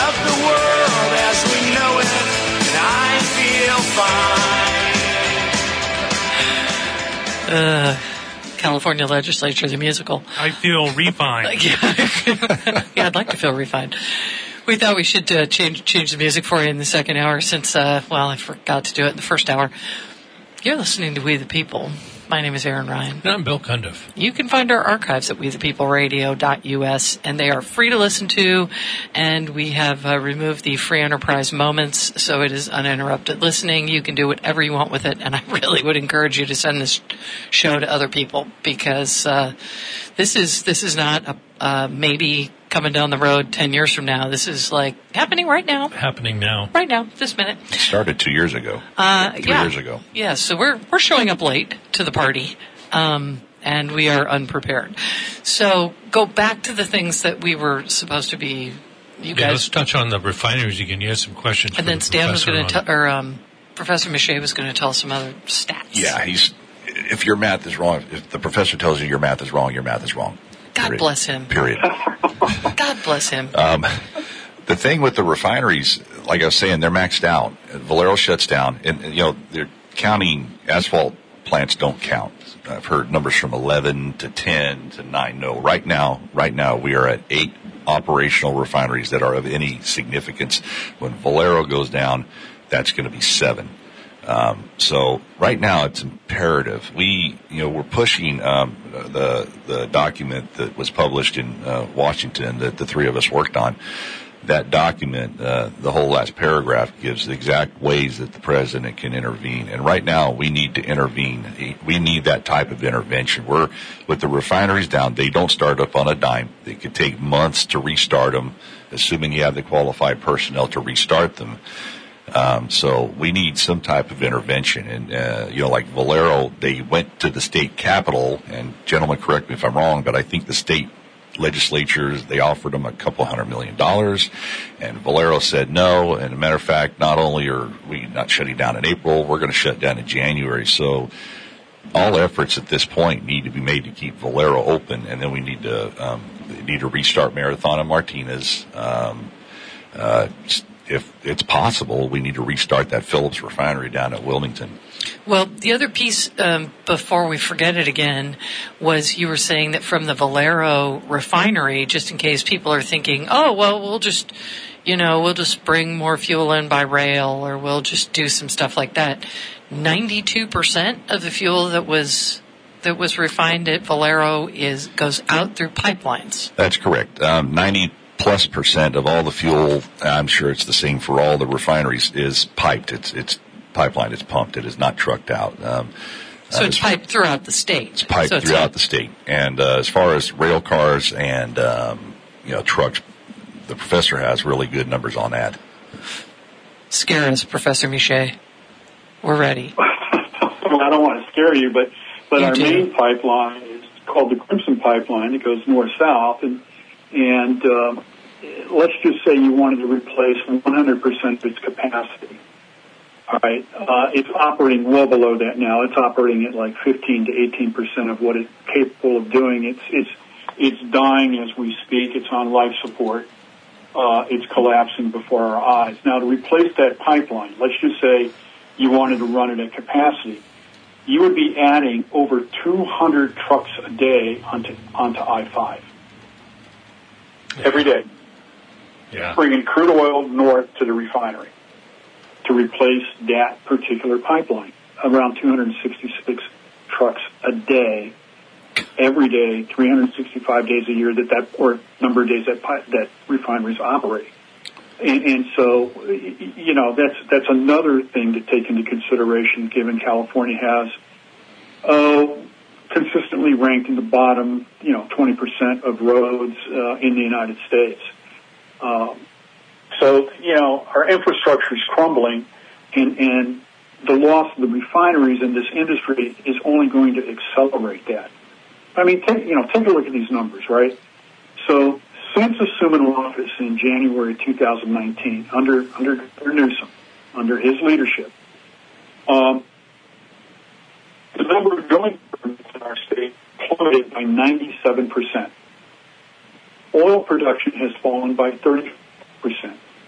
of the world as we know it, and I feel fine. California Legislature, the musical. I feel refined. Yeah, I'd like to feel refined. We thought we should change the music for you in the second hour since, I forgot to do it in the first hour. You're listening to We the People. My name is Aaron Ryan. And I'm Bill Cundiff. You can find our archives at wethepeopleradio.us, and they are free to listen to, and we have removed the free enterprise moments, so it is uninterrupted listening. You can do whatever you want with it, and I really would encourage you to send this show to other people, because this is not a maybe coming down the road 10 years from now. This is like happening right now. Happening now. Right now, this minute. It started 2 years ago. 3 years ago. Yeah, so we're showing up late to the party, and we are unprepared. So go back to the things that we were supposed to be. Let's touch on the refineries again. You had some questions. And then Stan was going to Professor Miche was going to tell some other stats. Yeah, if your math is wrong, if the professor tells you your math is wrong, your math is wrong. God bless him. Period. God bless him. The thing with the refineries, like I was saying, they're maxed out. Valero shuts down, and they're counting asphalt plants don't count. I've heard numbers from 11 to 10 to 9. No, right now we are at 8 operational refineries that are of any significance. When Valero goes down, that's going to be 7. So right now it's imperative. We're pushing the document that was published in Washington that the three of us worked on. That document, the whole last paragraph gives the exact ways that the president can intervene. And right now we need to intervene. We need that type of intervention. With the refineries down, they don't start up on a dime. They could take months to restart them, assuming you have the qualified personnel to restart them. So we need some type of intervention. And, like Valero, they went to the state capitol, and gentlemen, correct me if I'm wrong, but I think the state legislatures, they offered them $200 million, and Valero said no. And a matter of fact, not only are we not shutting down in April, we're going to shut down in January. So all efforts at this point need to be made to keep Valero open, and then we need to restart Marathon and Martinez. If it's possible, we need to restart that Phillips refinery down at Wilmington. Well, the other piece, before we forget it again, was you were saying that from the Valero refinery, just in case people are thinking, oh, well, we'll just bring more fuel in by rail, or we'll just do some stuff like that. 92% of the fuel that was refined at Valero goes out through pipelines. That's correct. 90+% of all the fuel, I'm sure it's the same for all the refineries, is piped. It's pipeline. It's pumped. It is not trucked out. So it's piped throughout the state. It's piped throughout the state. And as far as rail cars and trucks, the professor has really good numbers on that. Scare us, Professor Miche. We're ready. Well, I don't want to scare you, but our main pipeline is called the Crimson Pipeline. It goes north-south, and let's just say you wanted to replace 100% of its capacity. All right, it's operating well below that now. It's operating at like 15 to 18% of what it's capable of doing. It's dying as we speak. It's on life support. It's collapsing before our eyes. Now, to replace that pipeline, let's just say you wanted to run it at capacity, you would be adding over 200 trucks a day onto I-5 every day. Yeah. Bringing crude oil north to the refinery to replace that particular pipeline. Around 266 trucks a day, every day, 365 days a year or number of days that refineries operate. And so, that's another thing to take into consideration, given California has consistently ranked in the bottom, 20% of roads in the United States. So, our infrastructure is crumbling, and the loss of the refineries in this industry is only going to accelerate that. I mean, take a look at these numbers, right? So, since assuming office in January 2019, under Newsom, under his leadership, the number of drilling permits in our state plummeted by 97%. Oil production has fallen by 30%.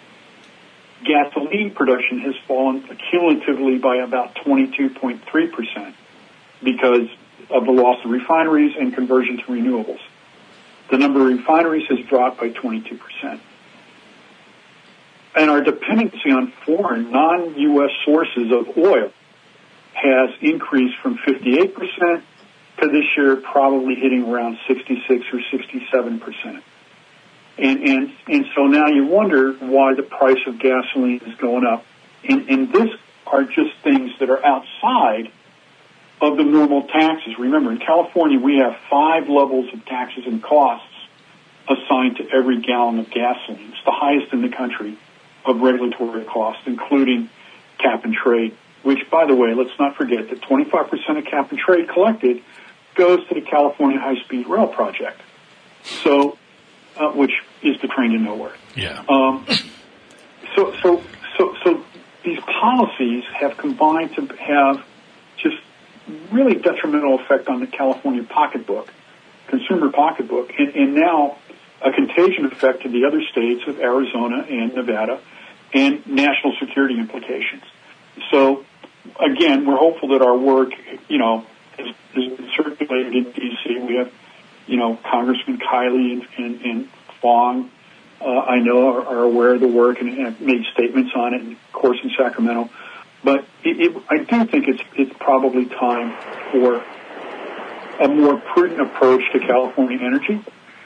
gasoline production has fallen cumulatively by about 22.3% because of the loss of refineries and conversion to renewables. The number of refineries has dropped by 22%. And our dependency on foreign, non-U.S. sources of oil has increased from 58% to this year probably hitting around 66 or 67%. And so now you wonder why the price of gasoline is going up. And this are just things that are outside of the normal taxes. Remember, in California, we have 5 levels of taxes and costs assigned to every gallon of gasoline. It's the highest in the country of regulatory costs, including cap and trade, which, by the way, let's not forget that 25% of cap and trade collected goes to the California High-Speed Rail Project, so which is the train to nowhere. Yeah. So these policies have combined to have just really detrimental effect on the California pocketbook, consumer pocketbook, and now a contagion effect to the other states of Arizona and Nevada, and national security implications. So, again, we're hopeful that our work, has been circulated in D.C. We have, Congressman Kiley and Fong, I know, are aware of the work and have made statements on it, and of course in Sacramento. But I do think it's probably time for a more prudent approach to California energy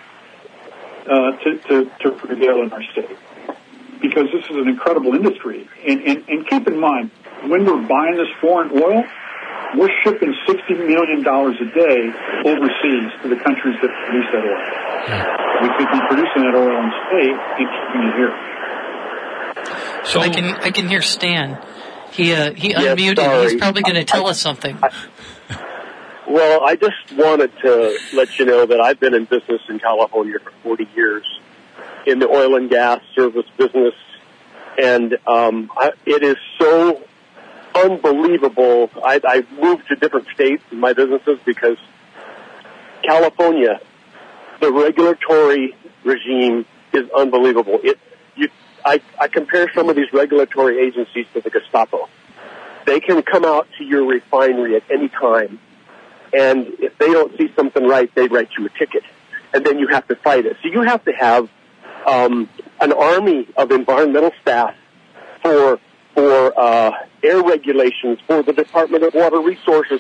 to prevail in our state, because this is an incredible industry. And keep in mind, when we're buying this foreign oil, we're shipping $60 million a day overseas to the countries that produce that oil. We could be producing that oil in state and keeping it here. So I can hear Stan. He unmuted. Sorry. He's probably going to tell us something. Well, I just wanted to let you know that I've been in business in California for 40 years in the oil and gas service business, and it is so unbelievable. I moved to different states in my businesses because California, the regulatory regime is unbelievable. I compare some of these regulatory agencies to the Gestapo. They can come out to your refinery at any time, and if they don't see something right, they write you a ticket, and then you have to fight it. So you have to have an army of environmental staff for air regulations, for the Department of Water Resources,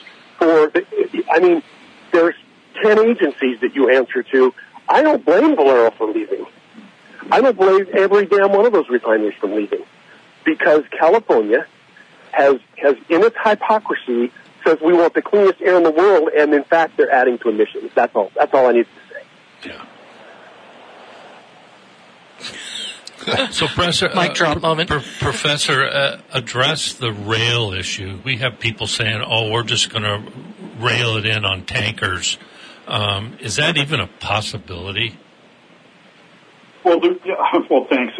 there's 10 agencies that you answer to. I don't blame Valero for leaving. I don't blame every damn one of those refineries for leaving, because California has in its hypocrisy, says we want the cleanest air in the world, and in fact they're adding to emissions. That's all I need to say. Yeah. So, Professor, mic drop moment. Professor, address the rail issue. We have people saying, we're just going to rail it in on tankers. Is that even a possibility? Well, thanks.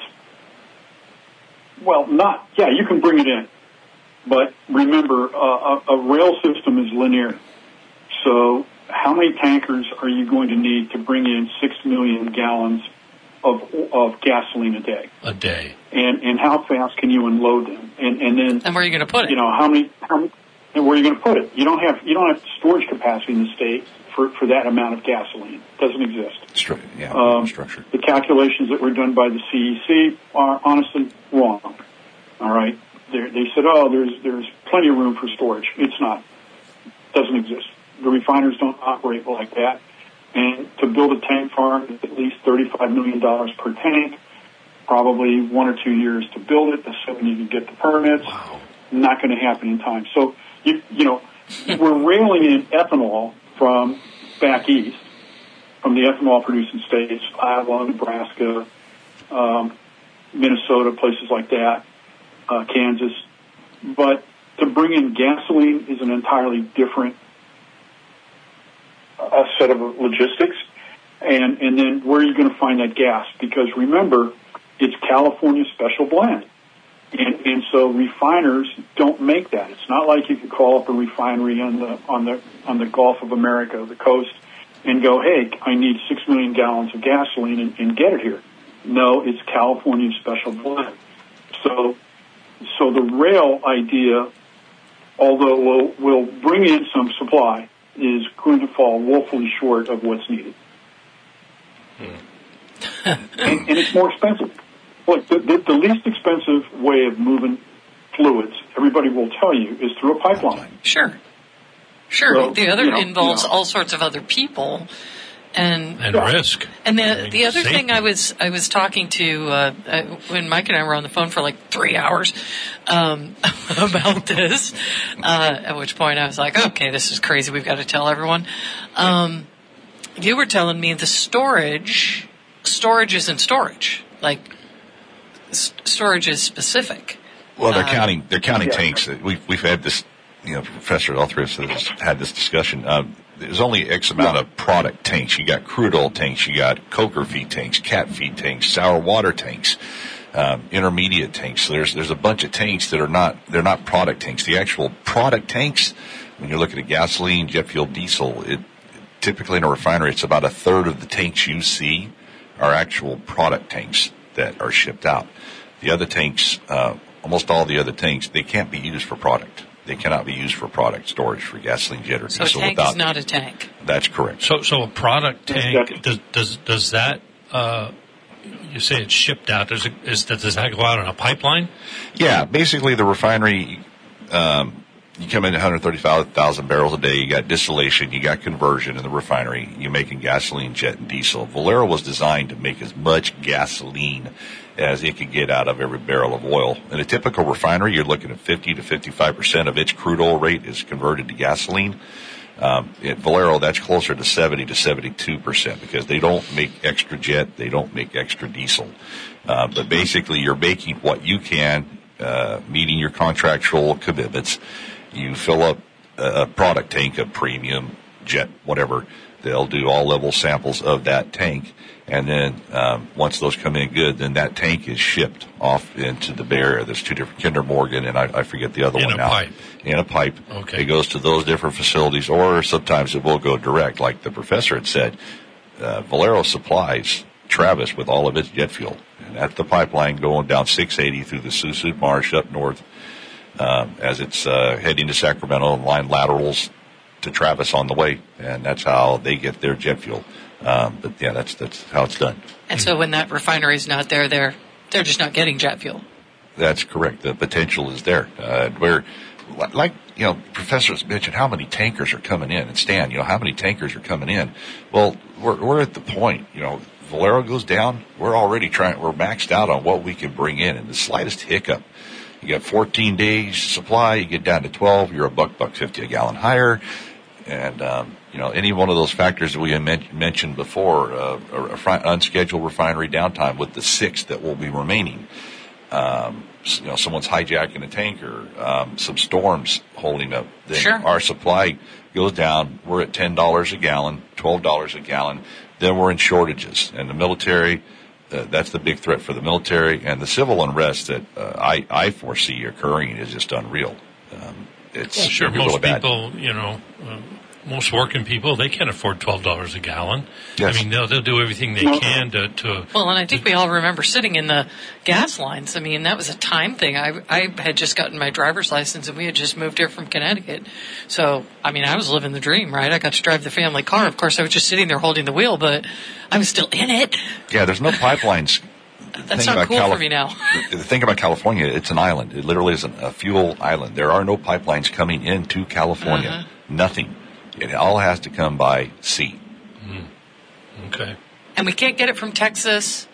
You can bring it in. But remember, a rail system is linear. So how many tankers are you going to need to bring in 6 million gallons of gasoline a day? A day. And how fast can you unload them? And then where are you going to put it? How many and where are you going to put it? You don't have storage capacity in the state for that amount of gasoline. It doesn't exist. Structure. The calculations that were done by the CEC are honestly wrong. All right. They said, there's plenty of room for storage. It's not. It doesn't exist. The refiners don't operate like that. And to build a tank farm is at least $35 million per tank, probably 1 or 2 years to build it, assuming you can get the permits. Wow. Not going to happen in time. So, we're railing in ethanol from back east, from the ethanol-producing states, Iowa, Nebraska, Minnesota, places like that. Kansas, but to bring in gasoline is an entirely different set of logistics, and then where are you going to find that gas? Because remember, it's California special blend, and so refiners don't make that. It's not like you can call up a refinery on the Gulf of America, the coast, and go, hey, I need 6 million gallons of gasoline and get it here. No, it's California special blend. So the rail idea, although will bring in some supply, is going to fall woefully short of what's needed. and it's more expensive. Look, the least expensive way of moving fluids, everybody will tell you, is through a pipeline. Sure. So, the other involves all sorts of other people. And risk. And the other thing I was talking to when Mike and I were on the phone for like 3 hours about this, at which point I was like, okay, this is crazy. We've got to tell everyone. You were telling me the storage isn't storage. Like storage is specific. Well, they're counting tanks. We've had this. Professor, all three of us have had this discussion. There's only X amount of product tanks. You got crude oil tanks, you got coker feed tanks, cat feed tanks, sour water tanks, intermediate tanks. So there's a bunch of tanks that they're not product tanks. The actual product tanks, when you're looking at gasoline, jet fuel, diesel, typically in a refinery, it's about a third of the tanks you see are actual product tanks that are shipped out. The other tanks, almost all the other tanks, they can't be used for product. They cannot be used for product storage for gasoline, jet, or diesel. So a tank is not a tank. That's correct. So a product tank, does that, you say it's shipped out, does that go out on a pipeline? Yeah, basically the refinery, you come in at 135,000 barrels a day, you got distillation, you got conversion in the refinery, you're making gasoline, jet, and diesel. Valero was designed to make as much gasoline as it could get out of every barrel of oil. In a typical refinery, you're looking at 50 to 55% of its crude oil rate is converted to gasoline. At Valero, that's closer to 70 to 72% because they don't make extra jet, they don't make extra diesel. But basically, you're making what you can, meeting your contractual commitments. You fill up a product tank, a premium, jet, whatever. They'll do all level samples of that tank. And then once those come in good, then that tank is shipped off into the Bay Area. There's two different, Kinder Morgan, and I forget the other one now. In a pipe. Okay. It goes to those different facilities, or sometimes it will go direct. Like the professor had said, Valero supplies Travis with all of its jet fuel. And that's the pipeline going down 680 through the Sioux Sioux Marsh up north as it's heading to Sacramento, and line laterals to Travis on the way. And that's how they get their jet fuel. But yeah, that's how it's done. And so when that refinery is not there, they're just not getting jet fuel. That's correct. The potential is there. Professors mentioned how many tankers are coming in. And Stan, how many tankers are coming in? Well, we're at the point, Valero goes down, we're maxed out on what we can bring in. And the slightest hiccup, you got 14 days supply, you get down to 12, you're $1.50 a gallon higher. And, any one of those factors that we had mentioned before, unscheduled refinery downtime with the 6 that will be remaining. Someone's hijacking a tanker, some storms holding up. Then our supply goes down. We're at $10 a gallon, $12 a gallon. Then we're in shortages. And the military, that's the big threat for the military. And the civil unrest that I foresee occurring is just unreal. Most really bad. People, most working people, they can't afford $12 a gallon. Yes. I mean, they'll do everything they can to. Well, and I think we all remember sitting in the gas lines. I mean, that was a time thing. I had just gotten my driver's license, and we had just moved here from Connecticut. So, I mean, I was living the dream, right? I got to drive the family car. Of course, I was just sitting there holding the wheel, but I was still in it. Yeah, there's no pipelines. That's not cool for me now. The thing about California, it's an island. It literally is a fuel island. There are no pipelines coming into California. Uh-huh. Nothing. It all has to come by sea. Okay. And we can't get it from Texas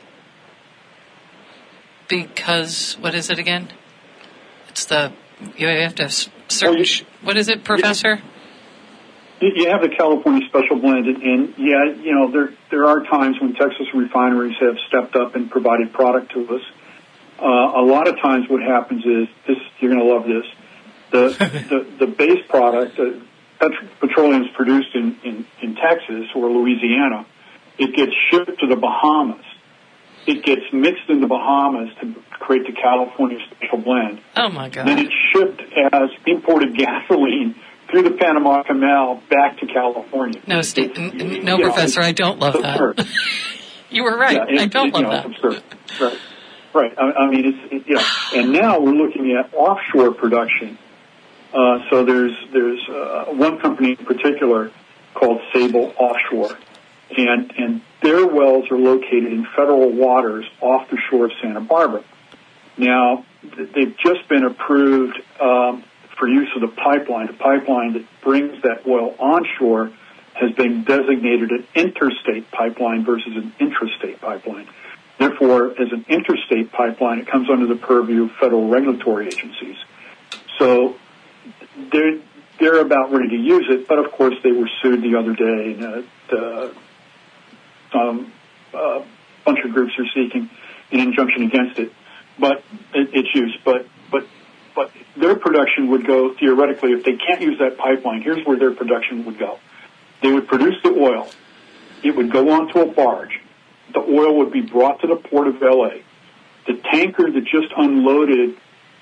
because, what is it again? It's you have to search. What is it, Professor? You have the California special blend, and there are times when Texas refineries have stepped up and provided product to us. A lot of times what happens is, you're going to love this, the base product, petroleum is produced in Texas or Louisiana, it gets shipped to the Bahamas. It gets mixed in the Bahamas to create the California special blend. Oh, my God. Then it's shipped as imported gasoline through the Panama Canal back to California. No, Professor, I don't love that. You were right. Yeah, I don't love that. Absurd. Right. Right. I mean, and now we're looking at offshore production. So there's one company in particular called Sable Offshore, and their wells are located in federal waters off the shore of Santa Barbara. Now, they've just been approved for use of the pipeline. The pipeline that brings that oil onshore has been designated an interstate pipeline versus an intrastate pipeline. Therefore, as an interstate pipeline, it comes under the purview of federal regulatory agencies. So they're about ready to use it, but of course they were sued the other day, and some bunch of groups are seeking an injunction against it. But its use, but their production would go theoretically, if they can't use that pipeline. Here's where their production would go: they would produce the oil, it would go onto a barge. The oil would be brought to the port of LA. The tanker that just unloaded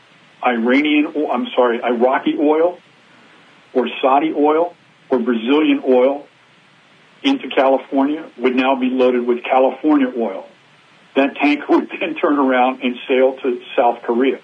Iraqi oil or Saudi oil or Brazilian oil into California would now be loaded with California oil. That tanker would then turn around and sail to South Korea.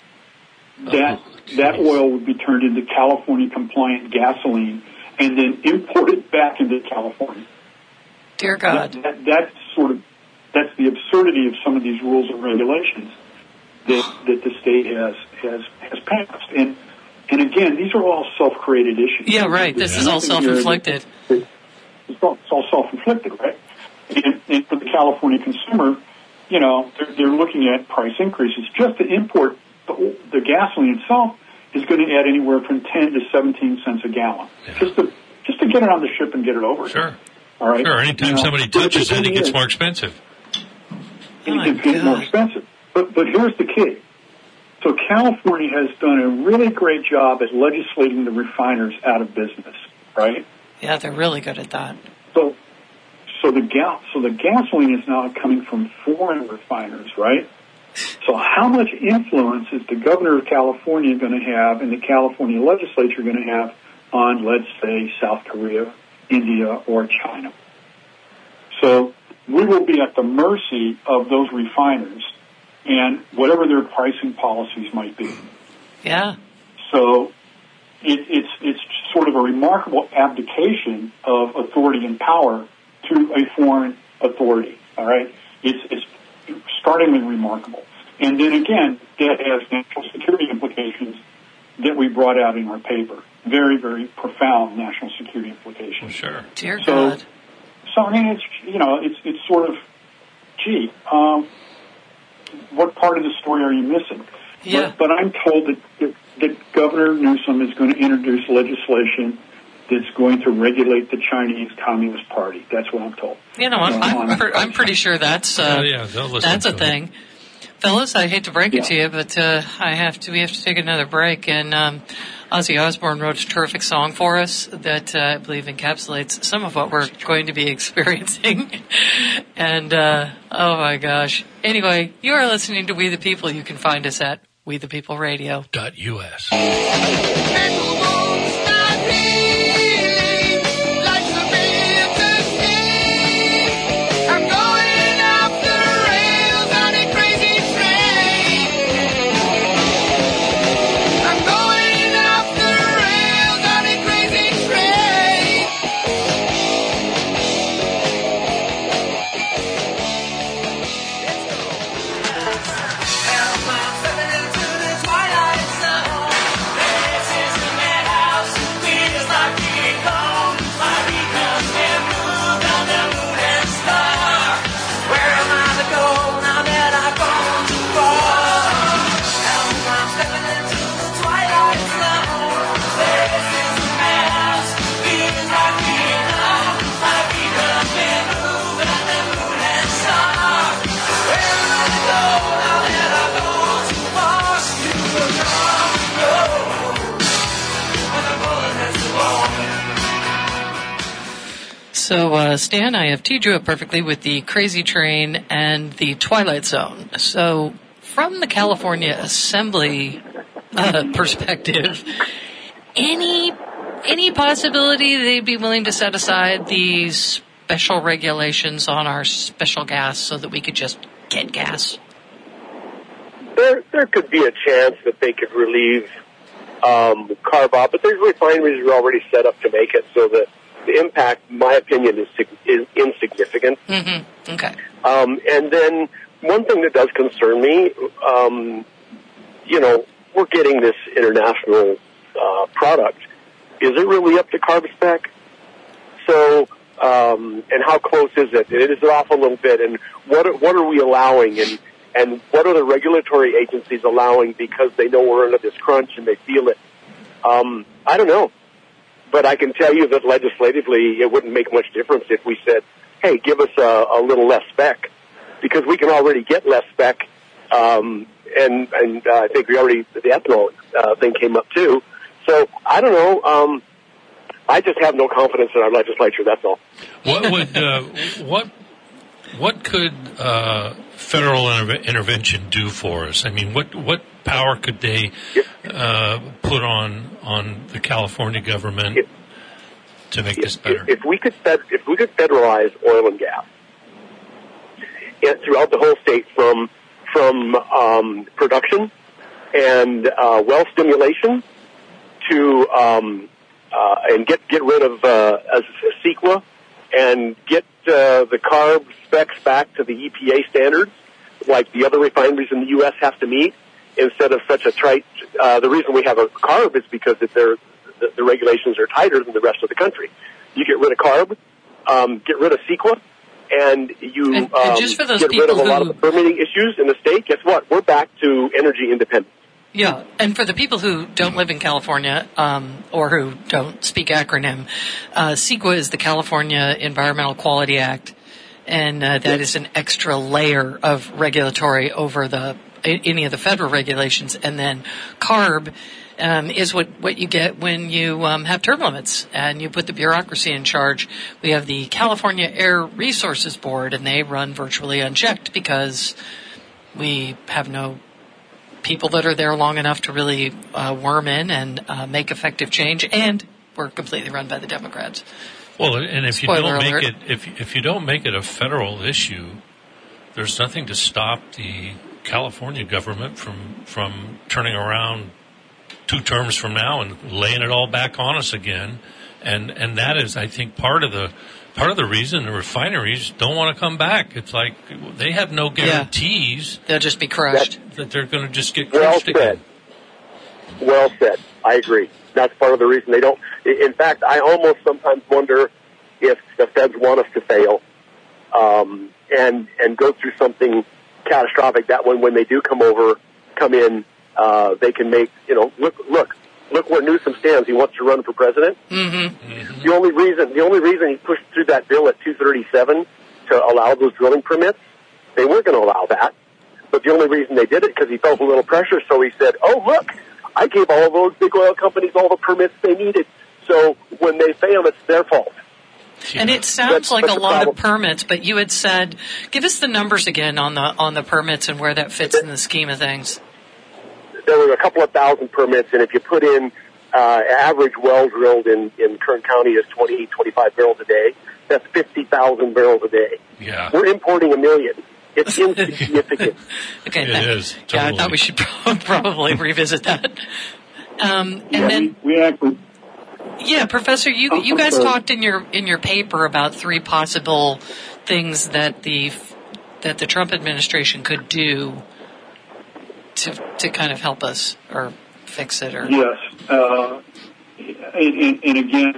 That oil would be turned into California compliant gasoline and then imported back into California. Dear God. That's the absurdity of some of these rules and regulations that the state has passed. And again, these are all self-created issues. Yeah, right. This is all self-inflicted. It's all self-inflicted, right? And for the California consumer, they're looking at price increases. Just to import the gasoline itself is going to add anywhere from 10 to 17 cents a gallon. Yeah. Just to get it on the ship and get it over. Sure. All right. Sure. Anytime somebody touches it, it gets more expensive. It gets more expensive. But here's the key. So California has done a really great job at legislating the refiners out of business, right? Yeah, they're really good at that. So the gasoline is now coming from foreign refiners, right? So how much influence is the governor of California going to have and the California legislature going to have on, let's say, South Korea, India, or China? So we will be at the mercy of those refiners and whatever their pricing policies might be. Yeah. So it's sort of a remarkable abdication of authority and power to a foreign authority. All right, it's startlingly remarkable. And then again, that has national security implications that we brought out in our paper. Very, very profound national security implications. Sure. Dear God. So I mean, it's sort of, what part of the story are you missing? Yeah. But I'm told that Governor Newsom is going to introduce legislation that's going to regulate the Chinese Communist Party. That's what I'm told. I'm pretty sure that's a thing. Fellas, I hate to break it to you, but we have to take another break. And Ozzy Osbourne wrote a terrific song for us that I believe encapsulates some of what we're going to be experiencing. And oh my gosh. Anyway, you are listening to We the People. You can find us at WeThePeopleRadio.us. So, Stan, I have teed you up perfectly with the Crazy Train and the Twilight Zone. So, from the California Assembly perspective, any possibility they'd be willing to set aside these special regulations on our special gas so that we could just get gas? there could be a chance that they could relieve carb off, but there's refineries that are already set up to make it, so that the impact, in my opinion, is insignificant. Mm-hmm. Okay. And then one thing that does concern me, we're getting this international product. Is it really up to carb spec? So, and how close is it? Is it off a little bit? And what are we allowing? And what are the regulatory agencies allowing because they know we're under this crunch and they feel it? I don't know. But I can tell you that legislatively it wouldn't make much difference if we said, hey, give us a little less spec, because we can already get less spec. And I think the ethanol thing came up too. So I don't know. I just have no confidence in our legislature. That's all. What could federal intervention do for us? I mean, what power could they put on the California government to make this better? If we could federalize oil and gas throughout the whole state, from production and well stimulation to and get rid of CEQA and get the carb specs back to the EPA standards, like the other refineries in the U.S. have to meet, instead of such a trite. The reason we have a carb is because the regulations are tighter than the rest of the country. You get rid of carb, get rid of CEQA, and you just for those get rid of a lot of the permitting issues in the state. Guess what? We're back to energy independence. Yeah, and for the people who don't live in California or who don't speak acronym, CEQA is the California Environmental Quality Act, and that is an extra layer of regulatory over any of the federal regulations. And then CARB is what you get when you have term limits and you put the bureaucracy in charge. We have the California Air Resources Board, and they run virtually unchecked because we have no people that are there long enough to really worm in and make effective change, and we're completely run by the Democrats. Well, and if you Spoiler don't alert. make it, if you don't make it a federal issue, there's nothing to stop the California government from turning around 2 terms from now and laying it all back on us again, and that is, I think, part of the reason the refineries don't want to come back. It's like they have no guarantees. They'll just be crushed. That they're going to just get crushed again. Well said. I agree. That's part of the reason they don't. In fact, I almost sometimes wonder if the feds want us to fail and go through something catastrophic. That when they do come in, they can make, look where Newsom stands. He wants to run for president. Mm-hmm. Mm-hmm. The only reason he pushed through that bill at 237 to allow those drilling permits, they weren't going to allow that. But the only reason they did it because he felt a little pressure. So he said, "Oh, look, I gave all those big oil companies all the permits they needed. So when they fail, it's their fault." And it sounds like a lot of permits, but you had said, give us the numbers again on the permits and where that fits in the scheme of things. There were a couple of thousand permits, and if you put in average well drilled in Kern County is 20, 25 barrels a day, that's 50,000 barrels a day. Yeah. We're importing 1 million. It's insignificant. Okay, it is. Totally. Yeah, I thought we should probably revisit that. We actually. Yeah, Professor, you guys talked in your paper about 3 possible things that the Trump administration could do to kind of help us or fix it, or yes, and again,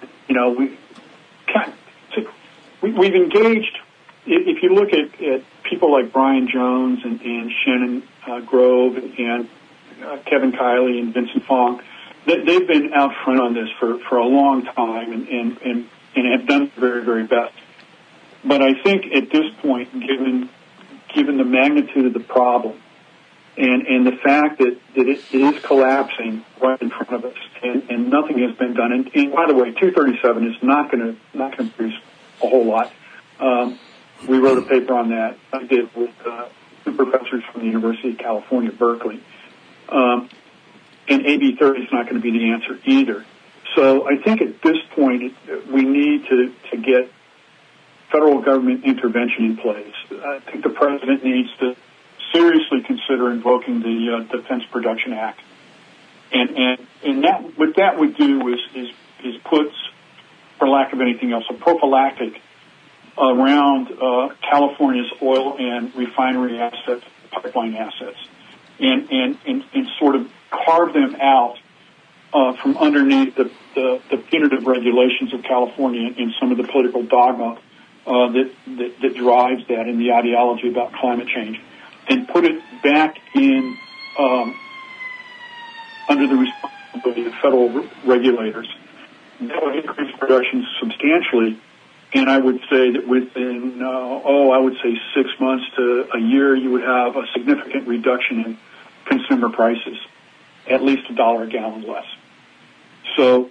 we've engaged. If you look at people like Brian Jones and Shannon Grove and Kevin Kiley and Vincent Fong, they've been out front on this for a long time and have done the very, very best. But I think at this point, given the magnitude of the problem and the fact that it is collapsing right in front of us and nothing has been done, and by the way, 237 is not going to produce a whole lot. We wrote a paper on that. I did with 2 professors from the University of California, Berkeley. And AB 30 is not going to be the answer either. So I think at this point we need to get federal government intervention in place. I think the president needs to seriously consider invoking the Defense Production Act. And that what that would do is puts, for lack of anything else, a prophylactic around California's oil and refinery assets, pipeline assets, and sort of carve them out from underneath the punitive regulations of California and some of the political dogma that drives that and the ideology about climate change, and put it back in under the responsibility of federal regulators. That would increase production substantially, and I would say that within, I would say 6 months to a year, you would have a significant reduction in consumer prices, at least $1 a gallon less. So,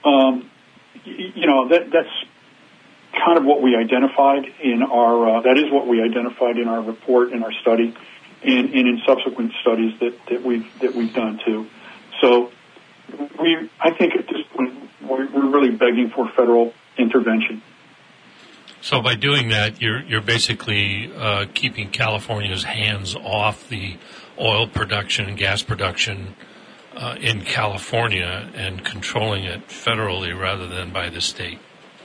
that's kind of what we identified in our, that is what we identified in our report, in our study, and in subsequent studies that we've done too. So I think at this point we're really begging for federal intervention. So by doing that, you're basically keeping California's hands off the oil production and gas production in California and controlling it federally rather than by the state.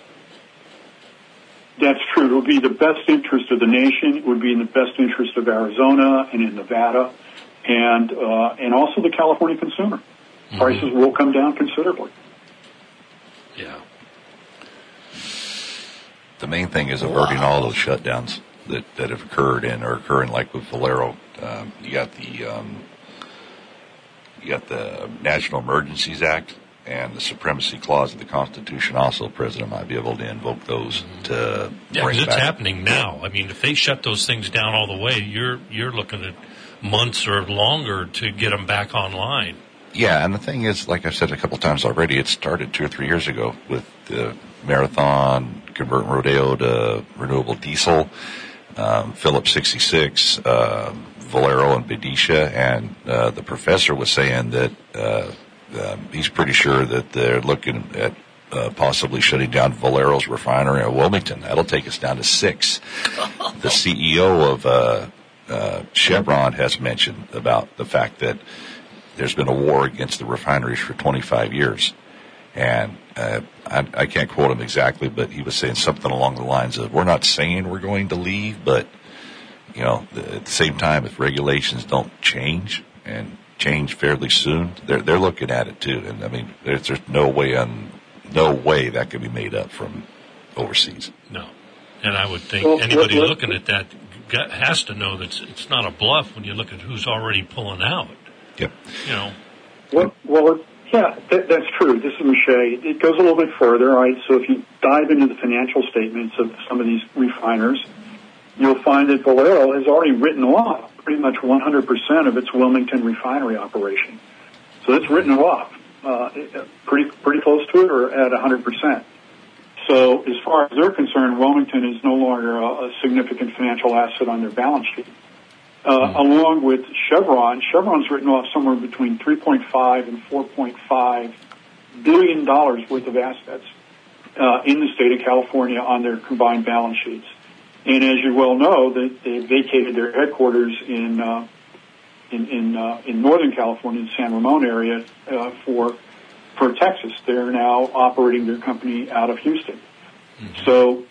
That's true. It would be the best interest of the nation. It would be in the best interest of Arizona and in Nevada, and also the California consumer. Mm-hmm. Prices will come down considerably. Yeah. The main thing is averting all those shutdowns that have occurred and are occurring, like with Valero. You got the National Emergencies Act and the Supremacy Clause of the Constitution. Also, the president might be able to invoke those to bring because back. It's happening now. I mean, if they shut those things down all the way, you're looking at months or longer to get them back online. Yeah, and the thing is, like I've said a couple times already, it started 2 or 3 years ago with the Marathon converting Rodeo to renewable diesel, Phillips 66, Valero and Benicia, and the professor was saying that he's pretty sure that they're looking at possibly shutting down Valero's refinery in Wilmington. That'll take us down to 6. The CEO of Chevron has mentioned about the fact that there's been a war against the refineries for 25 years. And I can't quote him exactly, but he was saying something along the lines of, we're not saying we're going to leave, but, at the same time, if regulations don't change and change fairly soon, they're looking at it too. And, I mean, there's no way that can be made up from overseas. No. And I would think anybody looking at that has to know that it's not a bluff when you look at who's already pulling out. Yep. That's true. This is Miche. It goes a little bit further, right? So if you dive into the financial statements of some of these refiners, you'll find that Valero has already written off pretty much 100% of its Wilmington refinery operation. So it's written it off, pretty close to it, or at 100%. So as far as they're concerned, Wilmington is no longer a significant financial asset on their balance sheet. Along with Chevron's written off somewhere between $3.5 and $4.5 billion worth of assets in the state of California on their combined balance sheets. And as you well know, they vacated their headquarters in Northern California, the San Ramon area, for Texas. They're now operating their company out of Houston. Mm-hmm. So,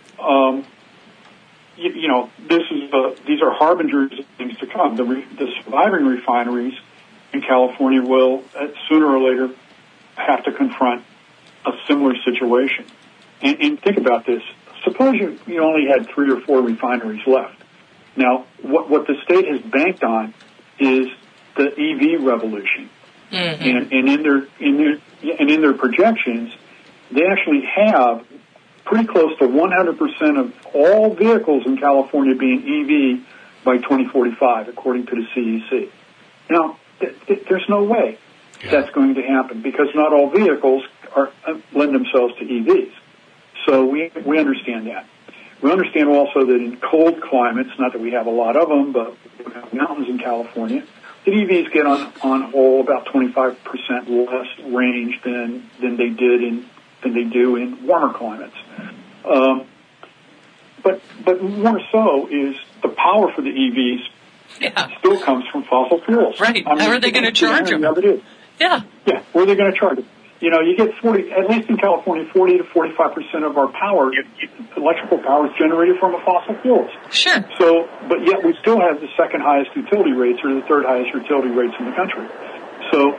these are harbingers of things to come. The surviving refineries in California will, sooner or later, have to confront a similar situation. And think about this. Suppose you only had 3 or 4 refineries left. Now, what the state has banked on is the EV revolution. Mm-hmm. And in their projections, they actually have pretty close to 100% of all vehicles in California being EV by 2045, according to the CEC. Now, there's no way that's going to happen, because not all vehicles lend themselves to EVs. So we understand that. We understand also that in cold climates, not that we have a lot of them, but we have mountains in California, that EVs get on whole about 25% less range than they do in warmer climates. But more so is the power for the EVs still comes from fossil fuels. Right. How are they going to charge them? Yeah. Yeah. Where are they going to charge them? You know, you get at least in California, 40 to 45% of our power, electrical power, is generated from fossil fuels. Sure. So, but yet we still have the second highest utility rates or the third highest utility rates in the country. So,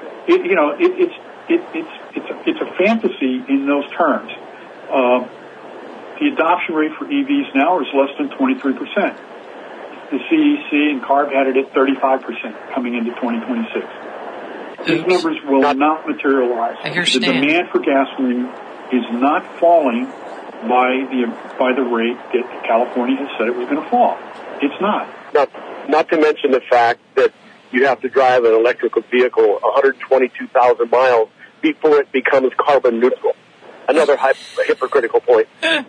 it's a fantasy in those terms. The adoption rate for EVs now is less than 23%. The CEC and CARB had it at 35% coming into 2026. These numbers will not materialize. The demand for gasoline is not falling by the rate that California has said it was going to fall. It's not. Not to mention the fact that you have to drive an electrical vehicle 122,000 miles before it becomes carbon neutral. Another hypocritical point.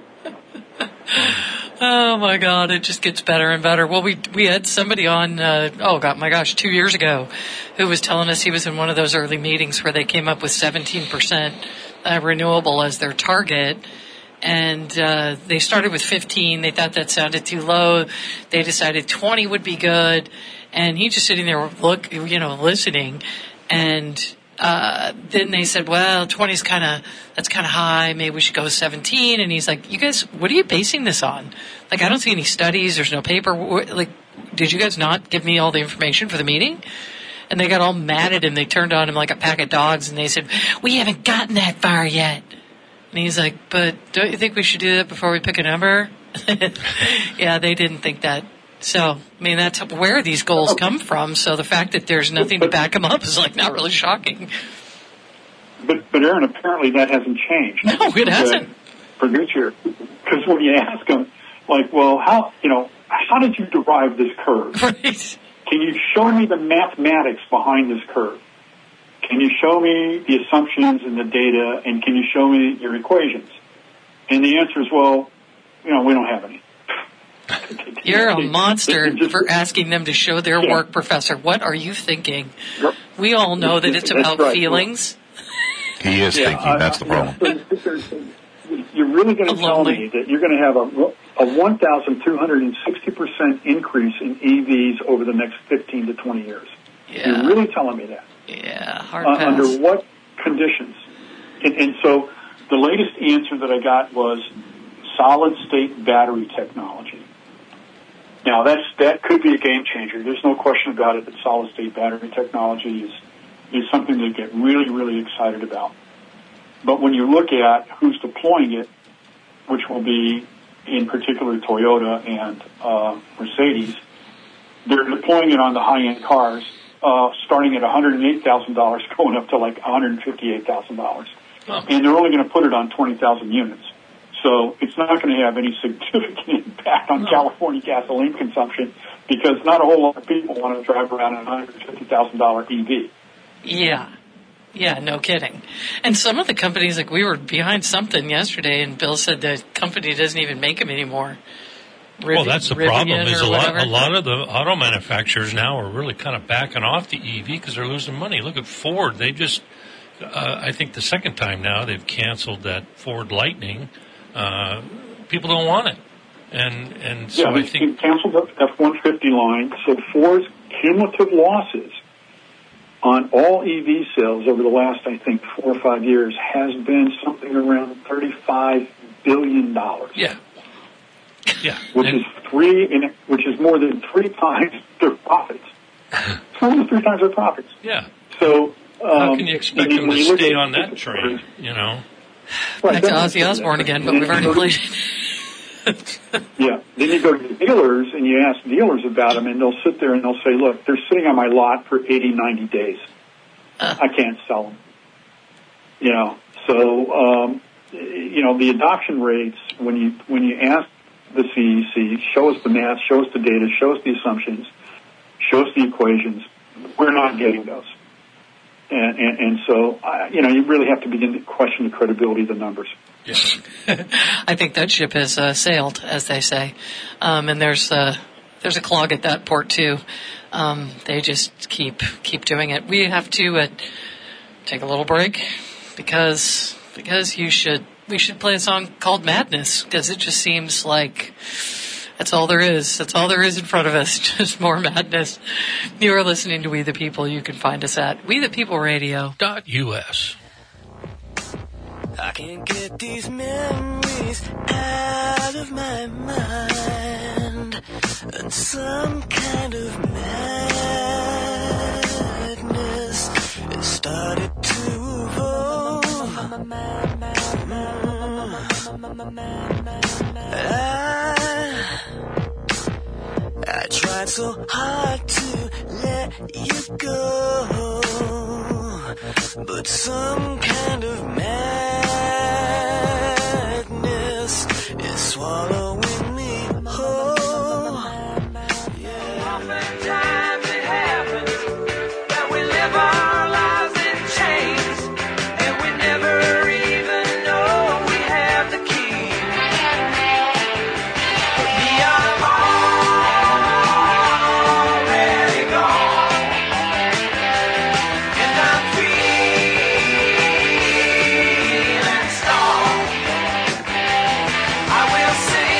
Oh my God, it just gets better and better. Well, we had somebody on, 2 years ago, who was telling us he was in one of those early meetings where they came up with 17% renewable as their target. And they started with 15. They thought that sounded too low. They decided 20 would be good. And he just sitting there, listening. And then they said, well, 20 is that's kind of high. Maybe we should go with 17. And he's like, you guys, what are you basing this on? Like, I don't see any studies. There's no paper. Like, did you guys not give me all the information for the meeting? And they got all mad at him. They turned on him like a pack of dogs. And they said, we haven't gotten that far yet. And he's like, but don't you think we should do that before we pick a number? Yeah, they didn't think that. So, I mean, that's where these goals come from. So the fact that there's nothing to back them up is like not really shocking. But Aaron, apparently that hasn't changed. No, it hasn't. For this year. Because when you ask them, like, well, how did you derive this curve? Right. Can you show me the mathematics behind this curve? Can you show me the assumptions and the data, and can you show me your equations? And the answer is, well, we don't have any. You're a monster for asking them to show their work, Professor. What are you thinking? We all know that it's about feelings. He is thinking. That's the problem. You're really going to tell me that you're going to have a 1,260% increase in EVs over the next 15 to 20 years. Yeah. You're really telling me that? Yeah, hard pass. Under what conditions? And so the latest answer that I got was solid-state battery technology. Now, that could be a game changer. There's no question about it that solid-state battery technology is something to get really, really excited about. But when you look at who's deploying it, which will be in particular Toyota and Mercedes, they're deploying it on the high-end cars, starting at $108,000, going up to like $158,000. Oh. And they're only going to put it on 20,000 units. So it's not going to have any significant impact on California gasoline consumption because not a whole lot of people want to drive around in a $150,000 EV. Yeah. Yeah, no kidding. And some of the companies, like we were behind something yesterday, and Bill said the company doesn't even make them anymore. Well, that's the problem. Is a lot of the auto manufacturers now are really kind of backing off the EV because they're losing money. Look at Ford. They just, I think the second time now, they've canceled that Ford Lightning. People don't want it. And so I think... canceled the F-150 line. So Ford's cumulative losses on all EV sales over the last, I think, 4 or 5 years has been something around $35 billion. Yeah. Yeah. Which is more than 3 times their profits. It's more than 3 times their profits. Yeah. So how can you expect them to stay on that train, Back to Ozzy Osbourne again, but we've already played it. Yeah. Then you go to dealers and you ask dealers about them, and they'll sit there and they'll say, look, they're sitting on my lot for 80, 90 days. I can't sell them. So, the adoption rates, when you ask the CEC, show us the math, show us the data, show us the assumptions, show us the equations, we're not getting those. And so, you really have to begin to question the credibility of the numbers. Yes. I think that ship has sailed, as they say. And there's a clog at that port, too. They just keep doing it. We have to take a little break because we should play a song called Madness because it just seems like That's all there is. That's all there is in front of us. Just more madness. You are listening to We the People. You can find us at WeThePeopleRadio.us. I can't get these memories out of my mind, and some kind of madness it started to evolve. I tried so hard to let you go, but some kind of madness is swallowing me whole. Yeah. Oftentimes it happens that we live our lives in chains, and we never even know we have the key. But we are already gone, and I'm feeling strong. I will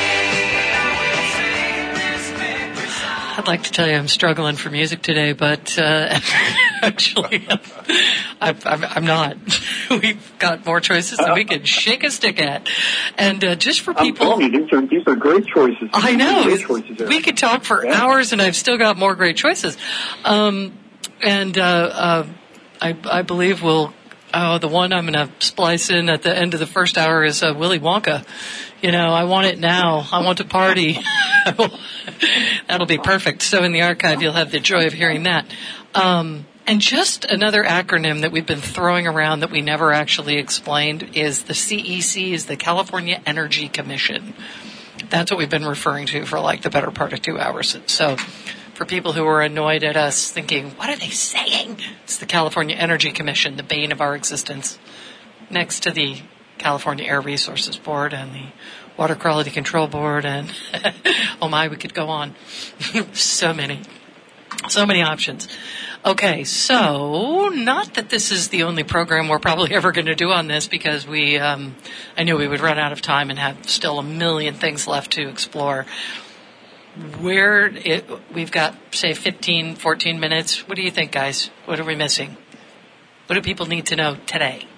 sing this victory song. I'd like to tell you I'm struggling for music today, but actually, I'm not. We've got more choices than we can shake a stick at. And just for people... I'm telling you, these are great choices. I know. Great choices, we could talk for hours, and I've still got more great choices. I believe we'll... Oh, the one I'm going to splice in at the end of the first hour is Willy Wonka. You know, I want it now. I want to party. That'll be perfect. So in the archive, you'll have the joy of hearing that. And just another acronym that we've been throwing around that we never actually explained is the CEC, is the California Energy Commission. That's what we've been referring to for like the better part of 2 hours. So for people who are annoyed at us thinking, what are they saying? It's the California Energy Commission, the bane of our existence, next to the California Air Resources Board and the Water Quality Control Board, and oh my, we could go on. So many options. Okay, so not that this is the only program we're probably ever going to do on this, because I knew we would run out of time and have still a million things left to explore. We've got, say, 15, 14 minutes. What do you think, guys? What are we missing? What do people need to know today?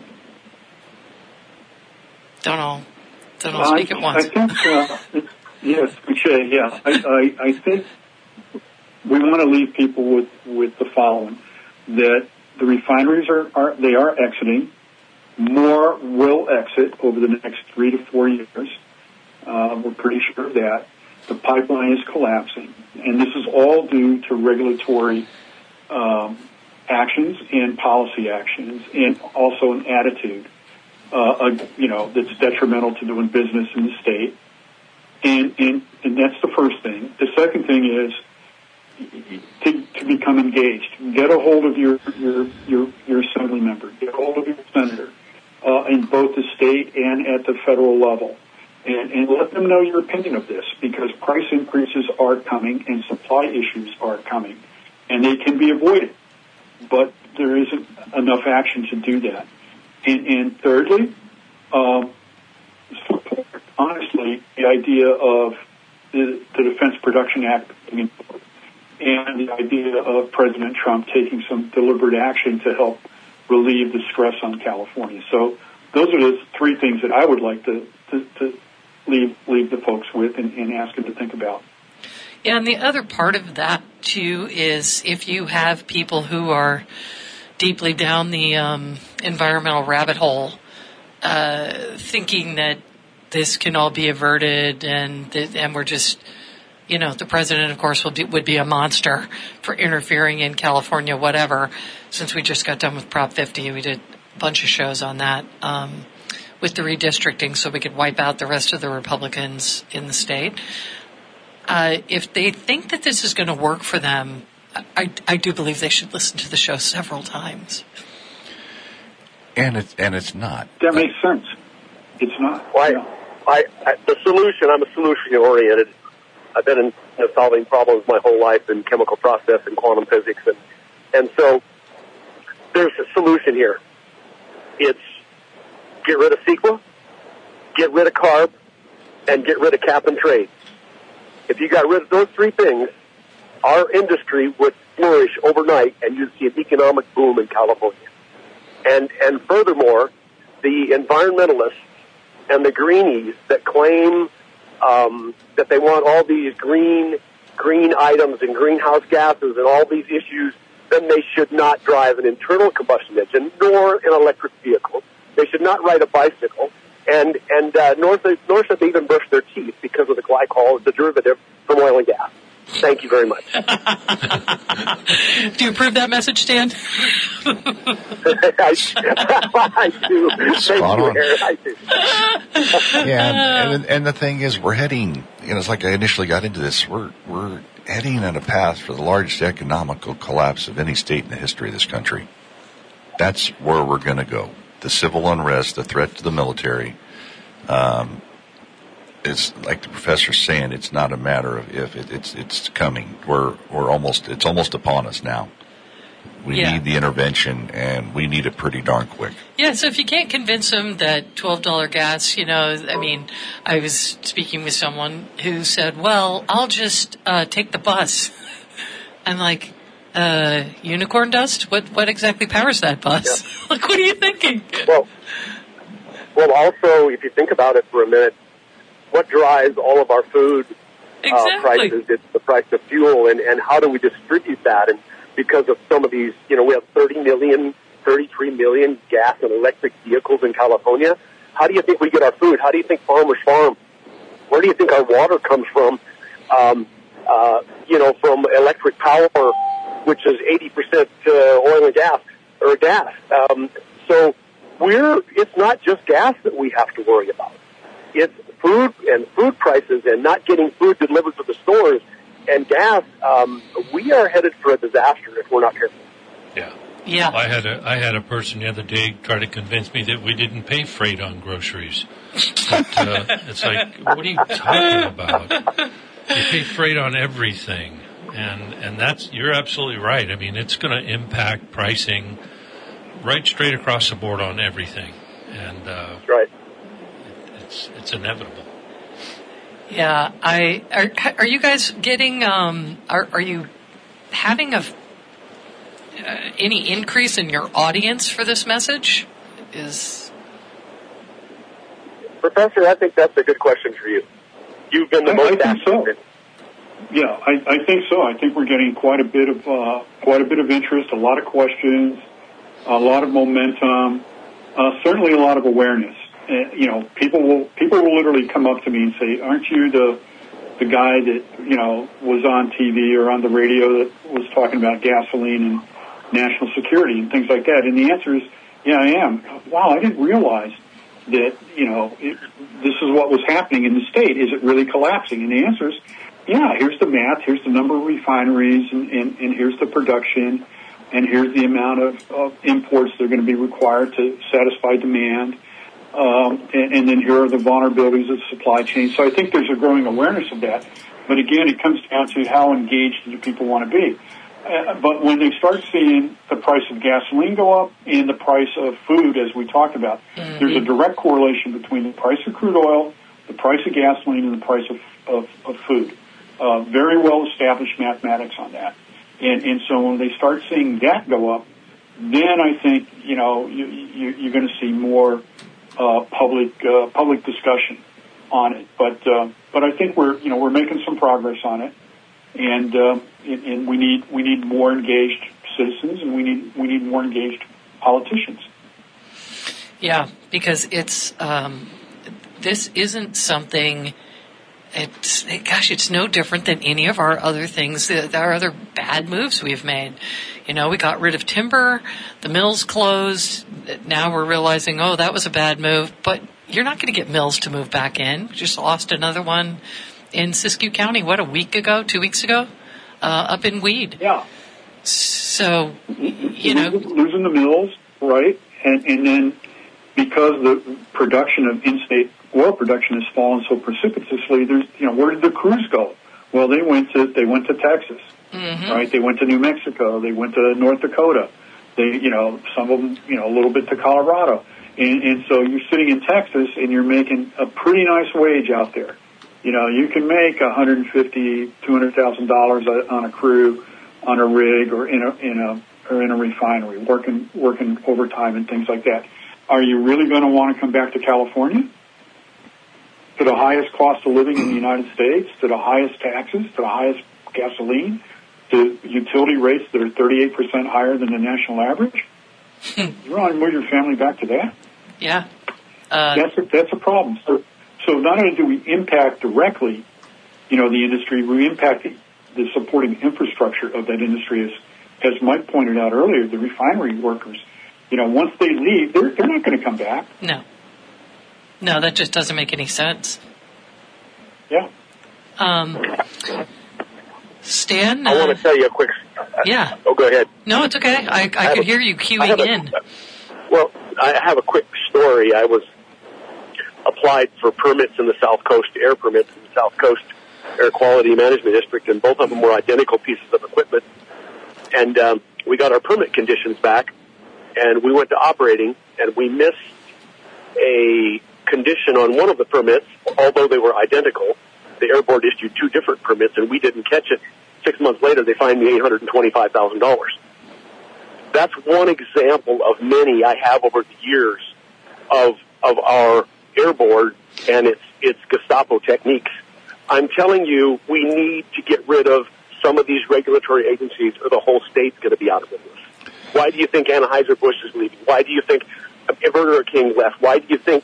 Don't all speak at once. I think, yes, Michelle, yeah. I think we want to leave people with the following, that the refineries are exiting. More will exit over the next 3 to 4 years. We're pretty sure of that. The pipeline is collapsing, and this is all due to regulatory actions and policy actions, and also an attitude, that's detrimental to doing business in the state. And that's the first thing. The second thing is to become engaged. Get a hold of your assembly member. Get a hold of your senator in both the state and at the federal level. And let them know your opinion of this, because price increases are coming and supply issues are coming, and they can be avoided, but there isn't enough action to do that. And thirdly, support, honestly, the idea of the Defense Production Act and the idea of President Trump taking some deliberate action to help relieve the stress on California. So those are the three things that I would like to leave the folks with and ask them to think about. Yeah, and the other part of that, too, is if you have people who are deeply down the environmental rabbit hole, thinking that this can all be averted and we're just, the president, of course, would be a monster for interfering in California, whatever. Since we just got done with Prop 50, we did a bunch of shows on that. With the redistricting, so we could wipe out the rest of the Republicans in the state. If they think that this is going to work for them, I do believe they should listen to the show several times. And it's not. That makes sense. It's not. Well, the solution, I'm a solution-oriented. I've been in solving problems my whole life in chemical process and quantum physics. And so there's a solution here. It's get rid of CEQA, get rid of CARB, and get rid of cap and trade. If you got rid of those three things, our industry would flourish overnight, and you'd see an economic boom in California. And furthermore, the environmentalists and the greenies that claim that they want all these green items and greenhouse gases and all these issues, then they should not drive an internal combustion engine nor an electric vehicle. They should not ride a bicycle, and nor should they even brush their teeth because of the glycol, the derivative from oil and gas. Thank you very much. Do you approve that message, Stan? I do. Thank you, Aaron. I do. Yeah, and the thing is, we're heading. It's like I initially got into this. We're heading on a path for the largest economical collapse of any state in the history of this country. That's where we're going to go. The civil unrest, the threat to the military. It's like the professor's saying. It's not a matter of if. It's coming. It's almost upon us now. We need the intervention, and we need it pretty darn quick. Yeah, so if you can't convince them that $12 gas, I was speaking with someone who said, well, I'll just take the bus. I'm like, unicorn dust? What exactly powers that bus? Yeah. Like, what are you thinking? Well, also, if you think about it for a minute, what drives all of our food prices? It's the price of fuel, and how do we distribute that? And because of some of these, we have 33 million gas and electric vehicles in California. How do you think we get our food? How do you think farmers farm? Where do you think our water comes from? From electric power, which is 80% oil and gas, or gas. So it's not just gas that we have to worry about. It's food and food prices and not getting food delivered to the stores and gas. We are headed for a disaster if we're not careful. Yeah. Yeah. I had a person the other day try to convince me that we didn't pay freight on groceries. But, it's like, what are you talking about? You pay freight on everything. And you're absolutely right. I mean, it's going to impact pricing right straight across the board on everything. And, right. It's inevitable. Yeah, are you guys getting? Are you having any increase in your audience for this message? Professor, I think that's a good question for you. You've been the most active. So. Yeah, I think so. I think we're getting quite a bit of interest, a lot of questions, a lot of momentum, certainly a lot of awareness. People will literally come up to me and say, "Aren't you the guy that was on TV or on the radio that was talking about gasoline and national security and things like that?" And the answer is, "Yeah, I am." Wow, I didn't realize that this is what was happening in the state. Is it really collapsing? And the answer is, yeah. Here's the math. Here's the number of refineries, and here's the production, and here's the amount of imports that are going to be required to satisfy demand. And then here are the vulnerabilities of the supply chain. So I think there's a growing awareness of that. But again, it comes down to how engaged do people want to be. But when they start seeing the price of gasoline go up and the price of food, as we talked about, there's a direct correlation between the price of crude oil, the price of gasoline, and the price of food. Very well established mathematics on that. And so when they start seeing that go up, then I think, you're going to see more public discussion on it, but I think we're making some progress on it, and we need more engaged citizens, and we need more engaged politicians. Yeah, because it's this isn't something. It's no different than any of our other things, our other bad moves we've made. We got rid of timber, the mills closed. Now we're realizing, that was a bad move. But you're not going to get mills to move back in. We just lost another one in Siskiyou County, 2 weeks ago, up in Weed. Yeah. So, losing the mills, right? And then because the production of in-state oil production has fallen so precipitously, there's, where did the crews go? Well, they went to Texas, right? They went to New Mexico. They went to North Dakota. They, some of them, a little bit to Colorado. And so you're sitting in Texas and you're making a pretty nice wage out there. You can make $150,000, $200,000 on a crew, on a rig, or in a refinery, working overtime and things like that. Are you really going to want to come back to California? To the highest cost of living in the United States, to the highest taxes, to the highest gasoline, to utility rates that are 38% higher than the national average? You want to move your family back to that? Yeah. That's a problem. So not only do we impact directly, the industry, we impact the supporting infrastructure of that industry. As Mike pointed out earlier, the refinery workers, once they leave, they're not going to come back. No, that just doesn't make any sense. Yeah. Stan? I want to tell you a quick... Yeah. Oh, go ahead. No, it's okay. I could hear you queuing in. Well, I have a quick story. I was applied for permits in the South Coast, air permits in the South Coast Air Quality Management District, and both of them were identical pieces of equipment. And we got our permit conditions back, and we went to operating, and we missed a condition on one of the permits, although they were identical. The Air Board issued two different permits, and we didn't catch it. 6 months later, they fined me $825,000. That's one example of many I have over the years of our Air Board and its Gestapo techniques. I'm telling you, we need to get rid of some of these regulatory agencies, or the whole state's going to be out of business. Why do you think Anheuser-Busch is leaving? Why do you think Burger King left? Why do you think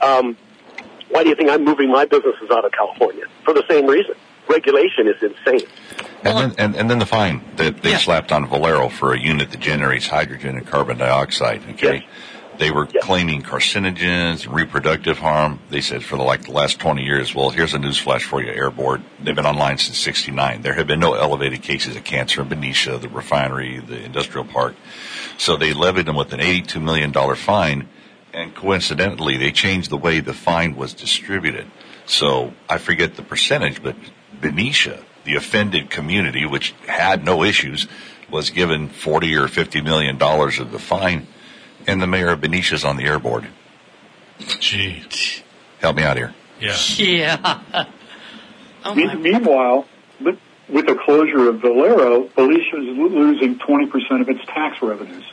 I'm moving my businesses out of California? For the same reason. Regulation is insane. And then the fine that they slapped on Valero for a unit that generates hydrogen and carbon dioxide. Okay, yes. They were claiming carcinogens, reproductive harm. They said for the last 20 years. Well, here's a newsflash for you, Air Board. They've been online since '69. There have been no elevated cases of cancer in Benicia, the refinery, the industrial park. So they levied them with an $82 million fine. And coincidentally, they changed the way the fine was distributed. So I forget the percentage, but Benicia, the offended community, which had no issues, was given $40 or $50 million of the fine, and the mayor of Benicia's on the Air Board. Gee. Help me out here. Yeah. Yeah. Meanwhile, with the closure of Valero, Benicia is losing 20% of its tax revenues.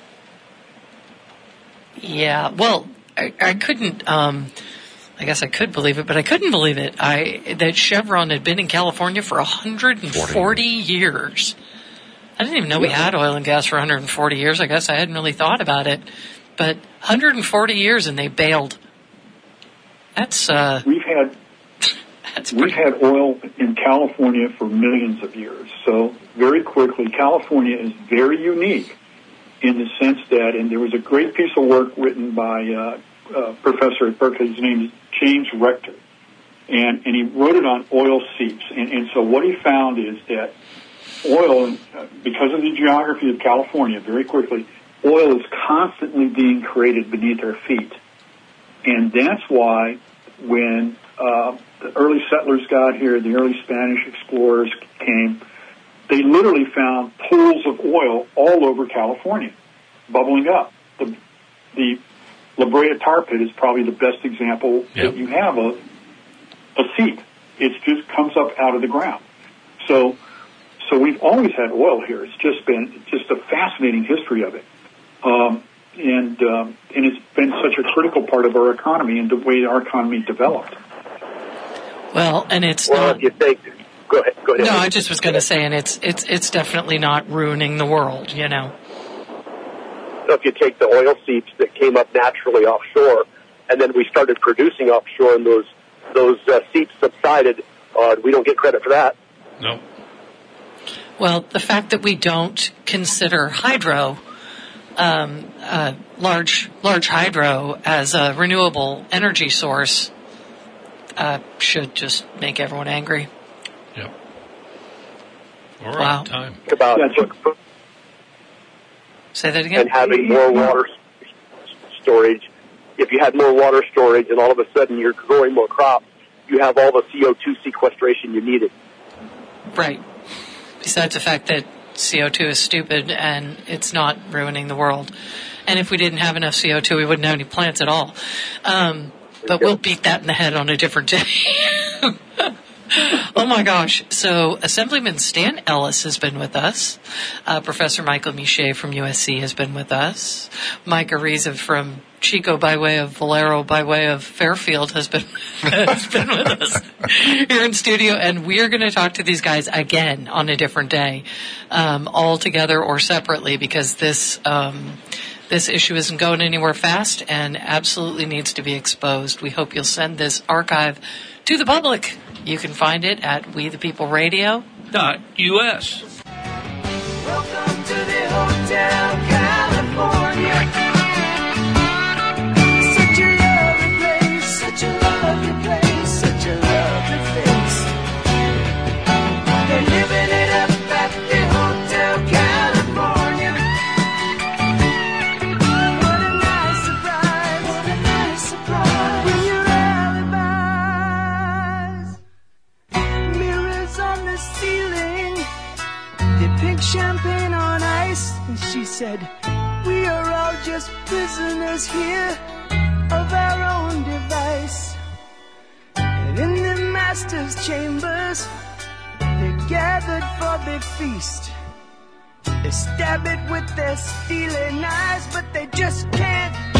Yeah, well, I couldn't, I guess I could believe it, but I couldn't believe it. That Chevron had been in California for 140 years. I didn't even know we had oil and gas for 140 years. I guess I hadn't really thought about it. But 140 years and they bailed. That's, We've had oil in California for millions of years. So very quickly, California is very unique in the sense that, and there was a great piece of work written by a professor at Berkeley. His name is James Rector, and he wrote it on oil seeps. And so what he found is that oil, because of the geography of California, very quickly, oil is constantly being created beneath our feet. And that's why when the early settlers got here, the early Spanish explorers came, they literally found pools of oil all over California, bubbling up. The La Brea tar pit is probably the best example that you have of a seep. It just comes up out of the ground. So we've always had oil here. It's just been a fascinating history of it. And it's been such a critical part of our economy and the way our economy developed. Well, and it's not. If you think, go ahead. No, I just was going to say, and it's definitely not ruining the world, you know. So if you take the oil seeps that came up naturally offshore, and then we started producing offshore, and those seeps subsided, we don't get credit for that. No. Well, the fact that we don't consider hydro, large hydro, as a renewable energy source should just make everyone angry. Yep. We're Wow. out of time. About Say that again? and having more water storage. If you had more water storage and all of a sudden you're growing more crops, you have all the CO2 sequestration you needed. Right. Besides the fact that CO2 is stupid and it's not ruining the world. And if we didn't have enough CO2, we wouldn't have any plants at all. But we'll beat that in the head on a different day. Oh my gosh. So Assemblyman Stan Ellis has been with us. Professor Michael Miche from USC has been with us. Mike Ariza from Chico by way of Valero by way of Fairfield has been with us here in studio, and we are going to talk to these guys again on a different day, all together or separately, because this issue isn't going anywhere fast and absolutely needs to be exposed. We hope you'll send this archive to the public. You can find it at WeThePeopleRadio.us. Welcome to the Hotel California. Such a lovely place, such a lovely place, such a lovely face. They're living it up at the Hotel California. What a nice surprise, what a nice surprise. When your alibis, mirrors on the ceiling, the pink champagne on ice. And she said, we are all just prisoners here of our own device. And in the master's chambers, they're gathered for the feast. They stab it with their steely knives, but they just can't